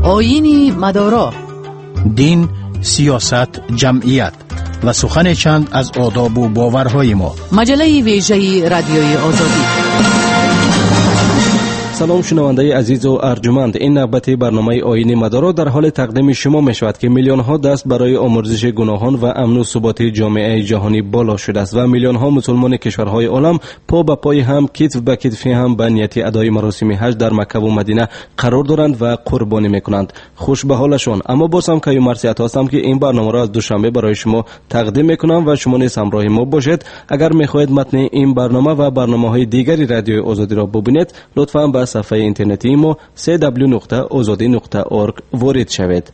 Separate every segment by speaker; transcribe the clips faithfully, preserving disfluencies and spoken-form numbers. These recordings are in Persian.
Speaker 1: آیین مدارا،
Speaker 2: دین، سیاست، جمعیت و سخن چند از آداب و باورهای ما.
Speaker 1: مجله ویژه رادیوی آزادی.
Speaker 3: سلام شنونده عزیز و ارجمند، این نوبت برنامه آیین مدارا در حال تقدیم شما می شود که میلیون ها دست برای آمرزش گناهان و امن و ثبات جامعه جهانی بالا شده است و میلیون ها مسلمان کشورهای عالم پا به پای هم، کتف به کتف هم به نیت ادای مراسم حج در مکه و مدینه قرار دارند و قربانی میکنند. خوش به حالشان. اما باز هم که مرسیت هستم که این برنامه را از دوشنبه برای شما تقدیم میکنم و شما نیز همراه ما باشید. اگر میخواهید متن این برنامه و برنامه‌های دیگری رادیو آزادی را ببینید، لطفاً به صفحه اینترنتی ما سی دبلیو نقطه آزادی نقطه اورگ وارد شوید.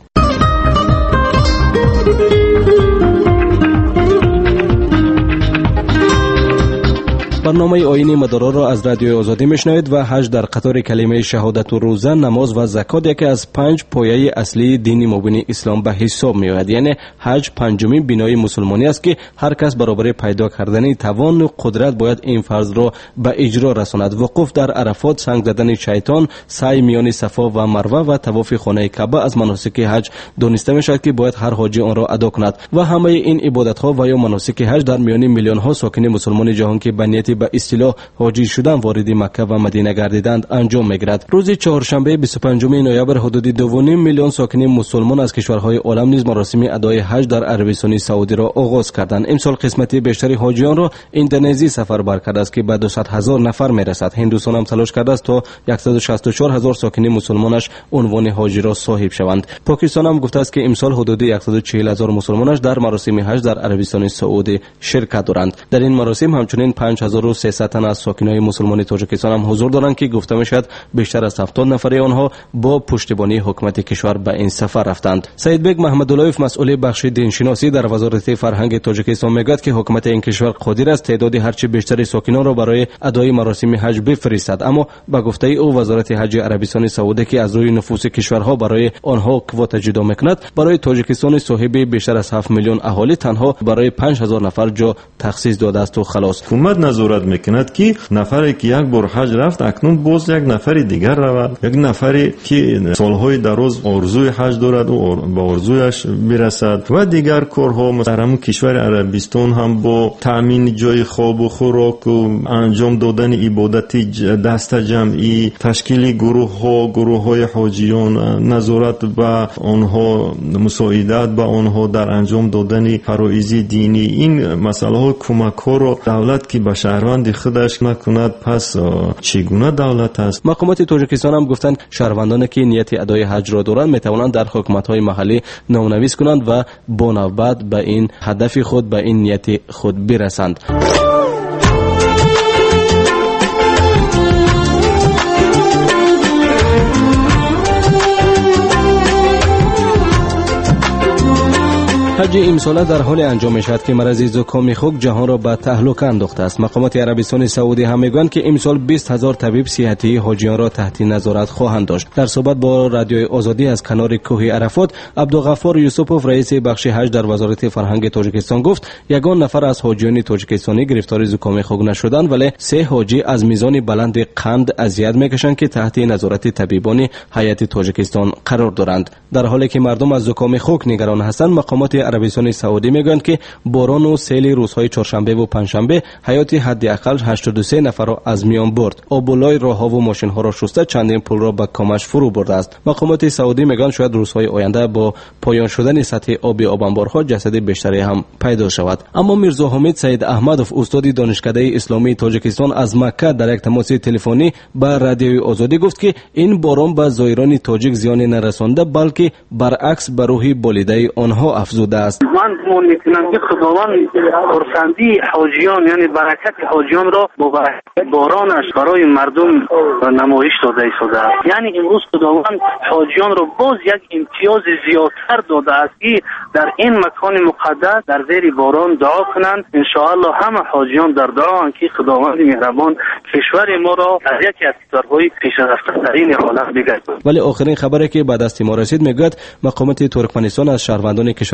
Speaker 3: برنامه آیین مدارا را از رادیو آزادی میشنوید و حج در قطار کلمه شهادت و روزه، نماز و زکات یکی از پنج پایه اصلی دین مبین اسلام به حساب میآید. یعنی حج پنجمین بنای مسلمانی است که هر کس برابر پیدا کردن توان و قدرت باید این فرض را به اجرا رساند. وقوف در عرفات، سنگ زدن شیطان، سعی میان صفا و مروه و طواف خانه کعبه از مناسک حج دانسته میشود که باید هر حاجی آن را ادا کند و همه این عبادت ها و یا مناسک حج در میان میلیون ها ساکن مسلمان جهان که به نیت به اصطلاح حاجی شدن وارد مکه و مدینه گردیدند انجام میگیرد. روز چهارشنبه بیست و پنجم نوامبر حدود دو و نیم میلیون ساکن مسلمان از کشورهای عالم نیز مراسم ادای حج در عربستان سعودی را آغاز کردند. امسال قسمت بیشتری حاجیان را اندونزی سفر بر کرده است که به دویست هزار نفر میرسد. هندوستان هم تلاش کرده است تا صد و شصت و چهار هزار ساکن مسلمانش عنوان حاجی را صاحب شوند. پاکستان هم گفته است که امسال حدود صد و چهل هزار مسلمانش در مراسم حج در عربستان سعودی شرکت دارند. در این مراسم همچنین پنج هزار و سیصد تن از ساکنان مسلمان تاجیکستان هم حضور دارند که گفته میشد بیشتر از هفتاد نفر آنها با پشتیبانی حکومت کشور به این سفر رفتند. سید بیگ محمداللهیف مسئول بخش دینشناسی در وزارت فرهنگ تاجیکستان میگوید که حکومت این کشور قادر است تعداد هرچه بیشتر ساکنان را برای ادای مراسم حج بفرستد، اما با گفته او وزارت حج عربستان سعودی که از روی نفوس کشورها برای آنها کوتا جدا میکند، برای تاجیکستان صاحب بیشتر از هفت میلیون اهالی تنها برای پنج هزار نفر جا تخصیص داده است و خلاص.
Speaker 4: حکومت نظارت میکند که نفری که یک بار حج رفت اکنون باز یک نفری دیگر رود، یک نفری که سالهای دراز آرزوی حج دارد و به آرزویش برسد و دیگر کارها. مثلا کشور عربستان هم با تامین جای خواب و خوراک و انجام دادن عبادت دست جمعی، تشکیل گروه ها گروه های حاجیان، نظارت به آنها، مساعدت به آنها در انجام دادن فرایض دینی، این مسئله ها کمک ها را دولت که به شهروند خودش نکند پس چگونه دولت است؟
Speaker 3: مقامات تاجیکستان هم گفتند شهروندانی که نیت ادای حج را دارند میتوانند در حکومت های محلی نامنویس کنند و با نوبت به این هدف خود، به این نیت خود برسند. حج امسال در حال انجام میشود که مرض زکام خوک جهان را به تهلکه انداخته است. مقامات عربستان سعودی هم میگویند که امسال بیست هزار طبیب صحتی حاجیان را تحت نظارت خواهند داشت. در صحبت با رادیوی آزادی از کنار کوه عرفات، عبدالغفار یوسفوف رئیس بخش حج در وزارت فرهنگ تاجیکستان گفت یگان نفر از حاجیان تاجیکستانی گرفتار زکام خوک نشدند، ولی سه حاجی از میزان بلند قند اذیت میکشند که تحت نظارت طبیبان هیئت تاجیکستان قرار دارند. در حالی که مردم از زکام خوک نگران هستند، مقامات عربستان سعودی میگویند که باران و سیل روزهای چهارشنبه و پنجشنبه حیات حداقل هشتاد و سه نفر را از میان برد. آبولای راهها و ماشین ها را شسته چندین پل را به کامش فرو برده است. مقامات سعودی میگویند شاید روزهای آینده با پایان شدن سطح آب آبانبارها جسد بیشتری هم پیدا شود. اما میرزا حمید سید احمدوف استاد دانشکده اسلامی تاجیکستان از مکه در یک تماس تلفنی با رادیوی آزادی گفت که این باران به زایران تاجیک زیان نرسانده بلکه برعکس بر روحی بالیده آنها افزوده است.
Speaker 5: من میتونم که خداوند خرسندی حاجیان یعنی برکت حاجیان را با بارانش برای مردم نمایش داده ایستاده است. یعنی امروز خداوند حاجیان را باز یک امتیاز زیادتر داده است که در این مکان مقدس در زیر باران دعا کنند. ان شاء الله همه حاجیان در دعا که خداوند مهربان کشور ما را از یکی از کشورهای پیشرفته در این عالم بگرداند.
Speaker 3: ولی آخرین خبری که به دست ما رسید میگوید مقامات ترکمنستان از شهروندان کشور خود به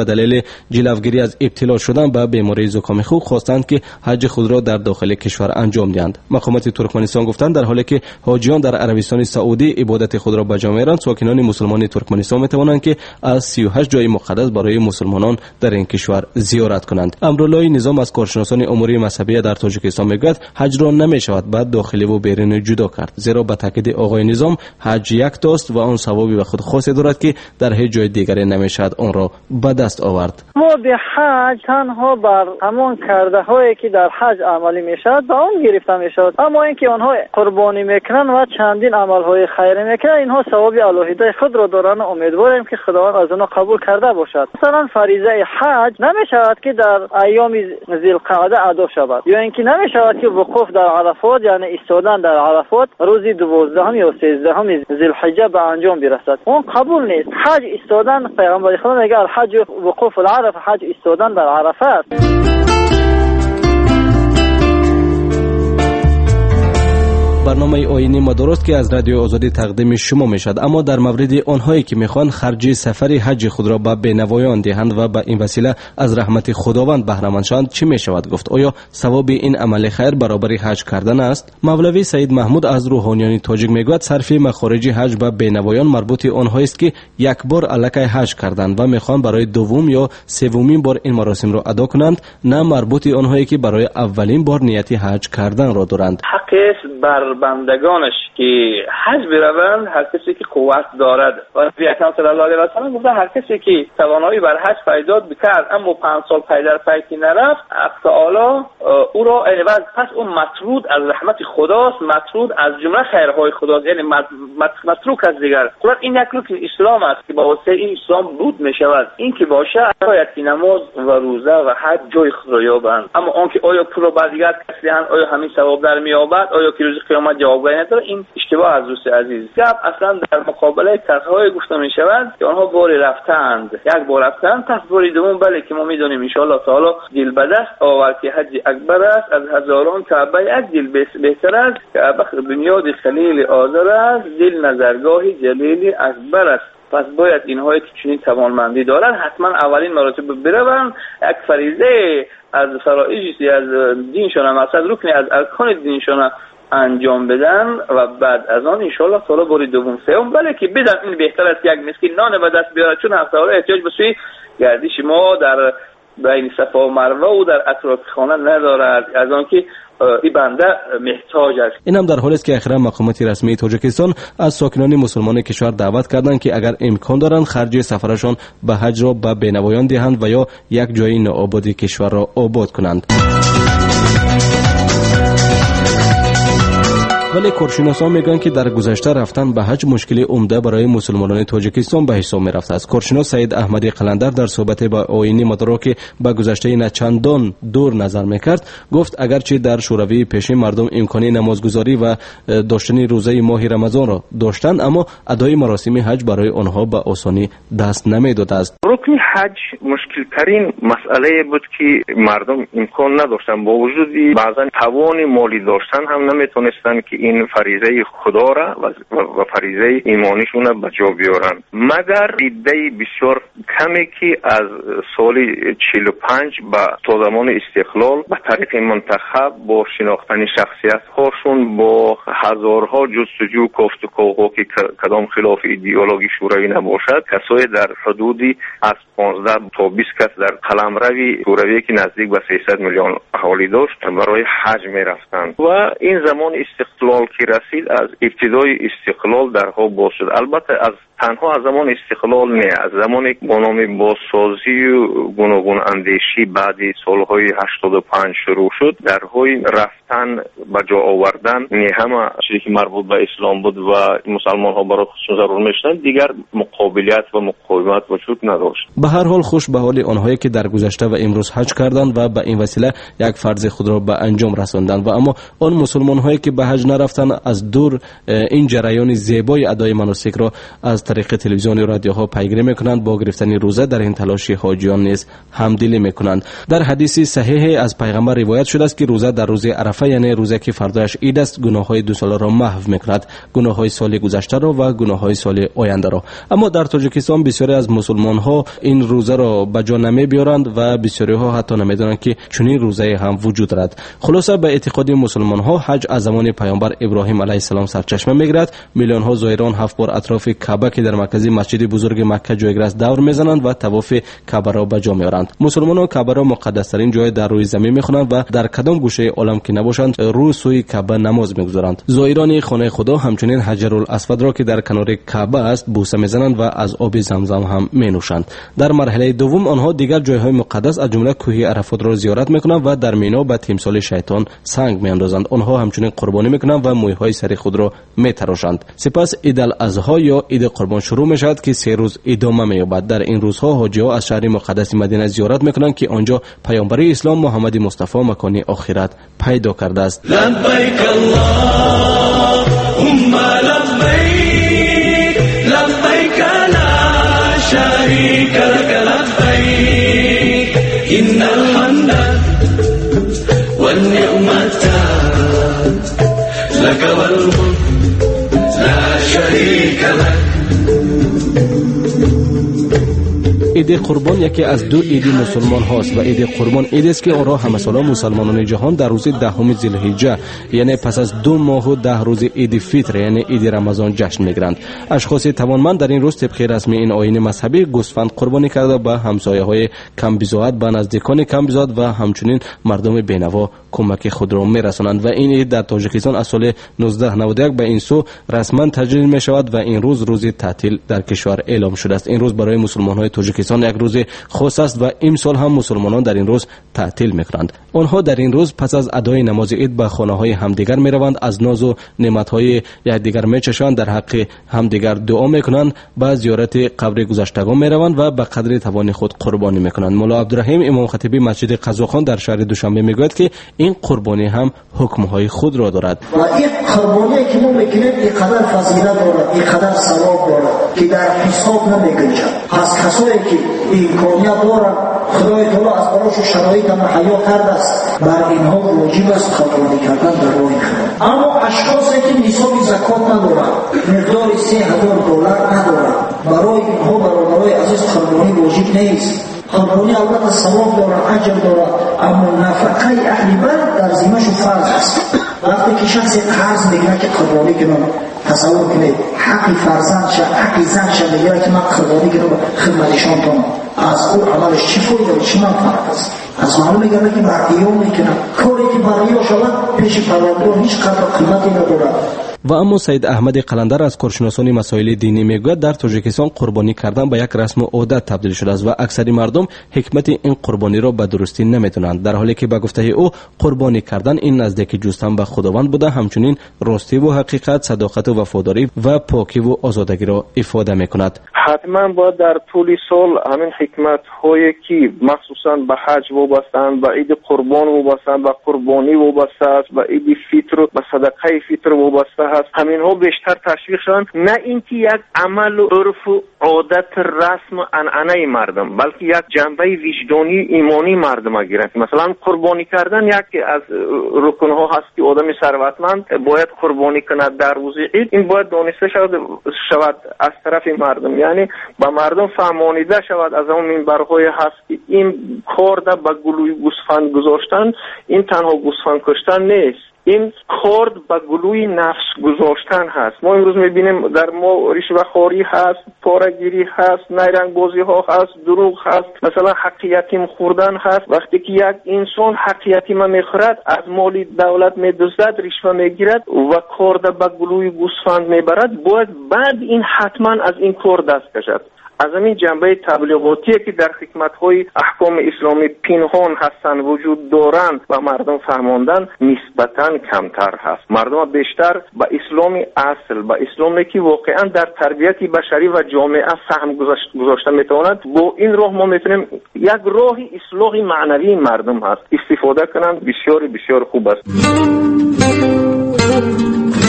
Speaker 3: به دلیل جلوگیری از ابتلا شدن به بیماری زکام خوک خواستند که حج خود را در داخل کشور انجام دهند. مقامات ترکمنستان گفتند در حالی که حاجیان در عربستان سعودی عبادت خود را به جا می‌آورند، ساکنان مسلمان ترکمنستان می‌توانند که از سی و هشت جای مقدس برای مسلمانان در این کشور زیارت کنند. امرالله نظام از کارشناسان امور مذهبی در تاجیکستان میگوید حج را نمی‌شود بعد داخلی و بیرونی جدا کرد، زیرا به تاکید آقای نظام حج یک تاست و آن ثوابی به خود خاصی دارد که در هیچ جای دیگری نمی‌شود آن را به دست آورد.
Speaker 6: ما به حج تنها بر همان کرده هایی که در حج عملی میشود به اون گرفته میشود، اما اینکه آنها قربانی میکنن و چندین عمل های خیری میکنن اینها ثواب الهی خود را دارن. امیدواریم که خداوند از آنها قبول کرده باشد. مثلا فریضه حج نمیشود که در ایام ذوالقعده ادا شود، یا اینکه نمیشود که وقوف در عرفات یعنی ایستادن در عرفات روز دوازدهم یا سیزدهم ذوالحجه به انجام برسد. اون قبول نیست. حج ایستادن، پیغمبر خدا میگه الحج وقوف العرفه، حج ایستادن در عرفه است.
Speaker 3: برنامه آیینی ما درست که از رادیو آزادی تقدیم شما می شد، اما در مورد آنهایی که میخوان خرج سفر حج خود را به بینوایان دهند و به این وسیله از رحمت خداوند بهره مند شوند چی می شود گفت؟ آیا ثواب این عمل خیر برابر حج کردن است؟ مولوی سید محمود از روحانیان تاجیک میگوید صرف مخارج حج به بینوایان مربوط آنهایی است که یک بار الکی حج کردند و میخوان برای دوم یا سومین بار این مراسم را ادا کنند، نه مربوط آنهایی که برای اولین بار نیت حج کردن را دارند.
Speaker 7: حقیقت بر بندگانش که حج بروند هر کسی که قوت دارد. و نبی اکرم صلی الله علیه و سلم گفته هر کسی که توانایی بر حج پیدا بکرد اما پنج سال پی در پی که نرفت، حق تعالی او را عوض پس اون مطرود از رحمت خداست، مطرود از جمله خیرهای خداست، یعنی متروک از دیگر. خود این یک رکن اسلام است که با واسطه این اسلام بود می شود. این که باشه باید که نماز و روزه و حج جای خود را یابند. اما آن که آیا پول را دیگر کسی هست، آیا همین ثواب در مییابد، آیا که روز قیامت جوابگویی نداره، این اشتباه از دوست عزیز. گپ اصلا در مقابله کسایی گفته می شود که آنها باری رفتند، یک بار رفتند، پس باری دوم بله که ما میدونیم ان شاء الله تعالی دل به دست آورد که حج اکبر است، از هزاران کعبه یک دل بهتر است، کعبه بنیاد خلیل آذر است، دل نظرگاه جلیل اکبر است. پس باید اینهایی که چنین توانمندی دارن حتما اولین مراتب بروند، یک فریضه از فرائض از دینشون، مثلا رکنی از ارکان دینشون انجام بدن و بعد از آن ان شاء الله تعالی باری دوم سوم بله که بدن. این بهتر است یک مسکین نان به دست بیاره، چون هفته ها احتیاج به سوی گردش ما در بین صفا و مروه و در اطراف خانه ندارد، از آن که این بنده محتاج است.
Speaker 3: این هم در حالی است که اخیرا مقامات رسمی تاجیکستان از ساکنان مسلمان کشور دعوت کردند که اگر امکان دارند خرج سفرشان به حج را به بینوایان دهند و یا یک جای نوآبادی کشور را آباد کنند. ولی کارشناسان میگن که در گذشته رفتن به حج مشکلی عمده برای مسلمانان تاجیکستان به حساب میرفته است. کارشناس سید احمدی قلندر در صحبت با آیینی مدارا که به گذشته نه چندان دور نظر میکرد گفت اگرچه در شوروی پیشین مردم امکانی نمازگزاری و داشتن روزه ماه رمضان را داشتند، اما ادای مراسم حج برای آنها به آسانی دست نمیداد است.
Speaker 8: رکن حج مشکل ترین مسئله بود که مردم امکان نداشتن، با وجودی بعضا توان مالی داشتن هم نمیتونستن که این فریضه خدا را و فریضه ایمانیشون را به جا بیارن، مگر عده بسیار کمی که از سال چهل و پنج به تا زمان استقلال به طریق منتخب با شناختن شخصیت هاشون با هزارها جستجو کافت و کوها که کدام خلاف ایدئولوژی شوروی نباشد، کسای در حدودی از پانزده تا بیست کس در قلمروی شوروی که نزدیک به سیصد میلیون اهالی داشت برای حج می رفتند و این زمان استقلال که رسید از ابتدای استقلال درها باز شد. البته از تنها از زمان استقلال نه، از زمانی با نام بازسازی و گوناگون اندیشی بعد سالهای هشتاد و پنج شروع شد، درهای رفتن به جا آوردن نه همه چیزی که مربوط به اسلام بود و مسلمان ها برای خودشون ضرور میشدن دیگر مقابلیت و مقاومت وجود نداشت.
Speaker 3: به هر حال خوش به حال آنهایی که در گذشته و امروز حج کردند و به این وسیله یک فرض خود را به انجام رساندند و اما آن مسلمان هایی که به حج نرفتند رفتن از دور این جریان زیبای ادای مناسک را از طریق تلویزیون و رادیوها پیگیری میکنند. با گرفتن روزه در این تلاش حاجیان نیز همدلی میکنند. در حدیث صحیح از پیغمبر روایت شده است که روزه در روز عرفه یعنی روزی که فرداش عید است گناههای دو ساله را محو میکند، گناههای سال گذشته را و گناههای سال آینده را. اما در تاجیکستان بسیاری از مسلمان ها این روزه را به جا نمی بیارند و بسیاری ها حتی نمیدانند که چنین روزه هم وجود دارد. خلاصه به اعتقاد مسلمان ها حج از زمان پیامبر ابراهیم علیه السلام سرچشمه میگیرد. میلیون ها زائران هفت بار اطراف کعبه که در مرکزی مسجد بزرگ مکه جایگیر است دور میزنند و طواف کعبه را به جا میارند. مسلمانان کعبه را مقدس ترین جای در روی زمین میخوانند و در کدام گوشه عالم که نباشند رو سوی کعبه نماز میگذارند. زائران خانه خدا همچنین حجر الاسود را که در کنار کعبه است بوسه میزنند و از آب زمزم هم مینوشند. در مرحله دوم آنها دیگر جایهای مقدس از جمله کوه عرفات را زیارت میکنند و در مینا به تمثال شیطان سنگ میاندازند. آنها همچنین قربانی میکنند و مویهای سر خود را میتراشند. سپس عید الاضحی یا عید قربان شروع میشود که سه روز ادامه مییابد. در این روزها حاجی‌ها از شهر مقدس مدینه زیارت میکنند که آنجا پیامبر اسلام محمد مصطفی مکان آخرت پیدا کرده است.
Speaker 9: لبیک اللهم لبیک لبیک لا شریک لک لبیک ان الحمد والنعمت لك والملك لا شریک لک.
Speaker 3: عید قربان یکی از دو عید مسلمان هاست و عید قربان عید است که آن را همه ساله مسلمانان جهان در روز دهم ذوالحجه یعنی پس از دو ماه و ده روز عید فطر یعنی عید رمضان جشن میگیرند. اشخاص توانمند در این روز طبق رسم این آیین مذهبی گوسفند قربانی کرده به همسایه های کم بضاعت، به نزدیکان کم بضاعت و همچنین مردم بینوا کمک خود را میرسانند و این عید در تاجیکستان از سال نوزده نود و یک به این سو رسما تجلیل می شود و این روز روز تعطیل در کشور اعلام شده است. این روز برای مسلمان های تاجیکستان یک روز خاص است و امسال هم مسلمانان در این روز تعطیل میکنند. آنها در این روز پس از ادای نماز عید به خانه های همدیگر میروند، از ناز و نعمت های یکدیگر میچشند، در حق همدیگر دعا میکنند، به زیارت قبر گذشتگان میروند و به قدر توان خود قربانی میکنند. مولا عبدالرحیم امام خطیبی مسجد قزاقان در شهر دوشنبه میگوید که این قربانی هم حکم های خود را دارد
Speaker 10: و این قربانی که ما میکنیم اینقدر فضیلت دارد، اینقدر ثواب دارد که در حساب نمیگنجد. پس کسایی که امکانیت دارند خدای تعالی از براشون شرایط مهیا کرده است، بر اینها واجب است قربانی کردن در راه خدا. اما اشخاصی که نصاب زکات ندارند، مقدار سه هزار دلار ندارند، برای اینها برادرای عزیز قربانی واجب نیست. قربانی البته ثواب دارد، اجر دارد، اما نفقه اهل بیت در ذمه‌شون فرض است. وقتی که شخص قرض میگیره که قربانی کنه، تصور کنید حق فرزند شه، حق زن شه میگیره که من قربانی کنم خدمتشان کنم، از او عملش چی فایده و چی منفعت است؟ از معلوم میگه که بردیو میکنم کاری که برای شود پیش پروردگار هیچ قدر قیمتی ندارد.
Speaker 3: و اما سید احمد قلندر از کارشناسان مسائل دینی میگوید در تاجیکستان قربانی کردن به یک رسم و عادت تبدیل شده است و اکثر مردم حکمت این قربانی را به درستی نمیدونند، در حالی که به گفته او قربانی کردن این نزدیکی جستن به خداوند بوده، همچنین راستی و حقیقت، صداقت و وفاداری و پاکی و آزادگی را افاده میکند.
Speaker 7: حتما باید در طول سال همین حکمت هایی که مخصوصا به حج وابستند، به عید قربان وابستند، به قربانی وابسته است، به عید فطر و به صدقه فطر وابسته است، همین ها بیشتر تشویق شوند، نه اینکه یک عمل و عرف و عادت رسم و عنعنه مردم، بلکه یک جنبه وجدانی ایمانی مردم گیرند. مثلا قربانی کردن یکی از رکن ها هست که آدم ثروتمند باید قربانی کند در روز عید. این باید دانسته شود شود از طرف مردم، یعنی با مردم فهمانیده شود از اون منبرهای هست که این کار در به گلوی گوسفند گذاشتن این تنها گوسفند کشتن نیست، این کار به گلوی نفس گذاشتن هست. ما امروز میبینیم در ما رشوه‌خواری هست، پاره‌گیری هست، نیرنگ بازی ها هست، دروغ هست، مثلا حق یتیم خوردن هست. وقتی که یک انسان حق یتیم میخورد، از مال دولت میدزدد، رشوه میگیرد و کار به گلوی گوسفند میبرد، باید بعد این حتما از این کار دست کشد. از همین جنبه تبلیغاتی که در حکمت‌های احکام اسلامی پنهان هستند وجود دارند و مردم فهماندن نسبتاً کمتر هست. مردم بیشتر به اسلام اصل، به اسلامی که واقعاً در تربیت بشری و جامعه سهم گذاشته میتواند، با این راه ما میتونیم یک راه اصلاح معنوی مردم هست استفاده کنند. بسیار بسیار خوب است.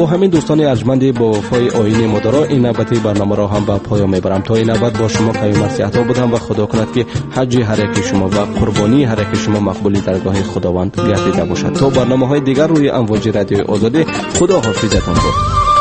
Speaker 3: با همین دوستان ارجمند با وفای آیین مدارا این نوبتی برنامه را هم به پایان میبرم. تا این نوبت با شما قیوم مرسی عطا بودم و خدا کند که حج هر یک شما و قربانی هر یک شما مقبولی درگاه خداوند گردیده باشد. تا برنامه های دیگر روی امواج رادیوی آزادی، خدا حافظتان باد.